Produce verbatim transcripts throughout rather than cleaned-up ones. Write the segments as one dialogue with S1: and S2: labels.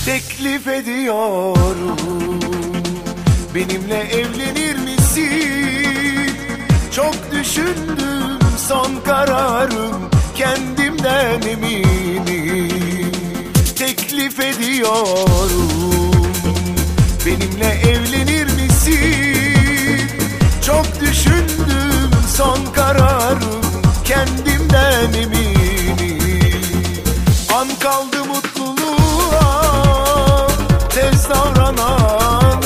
S1: Teklif ediyorum, benimle evlenir misin? Çok düşündüm, son kararım, kendimden eminim. Teklif ediyorum, benimle evlenir misin? Çok düşündüm, son kararım, kendimden eminim. An kaldı mutluluğa, tez davranalım.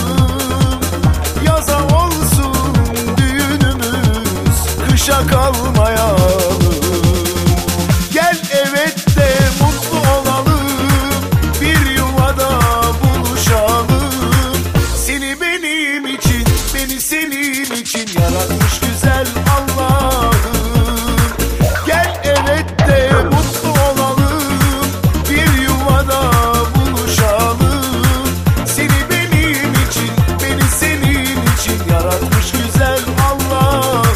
S1: Yaza olsun düğünümüz, kışa kalmayalım. Gel evet de mutlu olalım, bir yuvada buluşalım. Seni benim için, beni senin için yaratmış güzel Allah'ım. Gel evet de mutlu olalım, bir yuvada buluşalım. Seni benim için, beni senin için yaratmış güzel Allah'ım.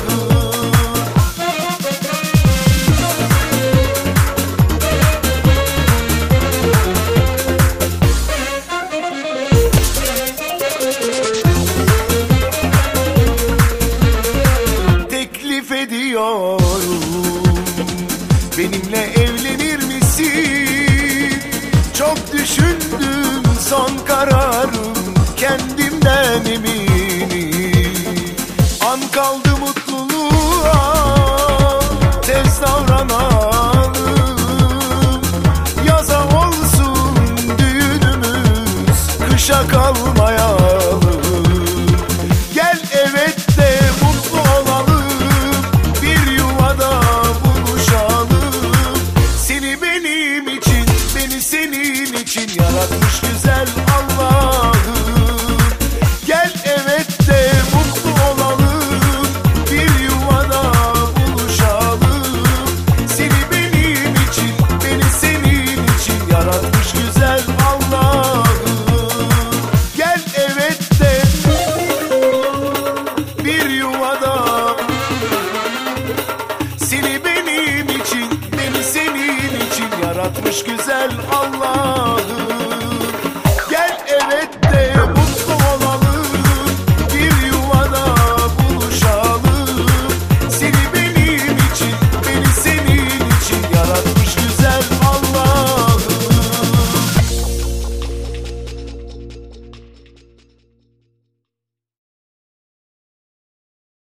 S1: Teklif ediyorum, benimle evlenir misin? Çok düşündüm, son kararım, kendimden eminim. An kaldı mutluluğa, tez davranalım. Yaza olsun düğünümüz, kışa kalmayalım. Gel evet de mutlu olalım, bir yuvada buluşalım. Seni benim için, beni senin için yaratmış güzel Allah'ım. Gel evet de mutlu olalım, bir yuvada buluşalım. Seni benim için, beni senin için yaratmış güzel Allah'ım. Gel evet de bir yuvada, seni benim için, beni senin için yaratmış güzel Allah.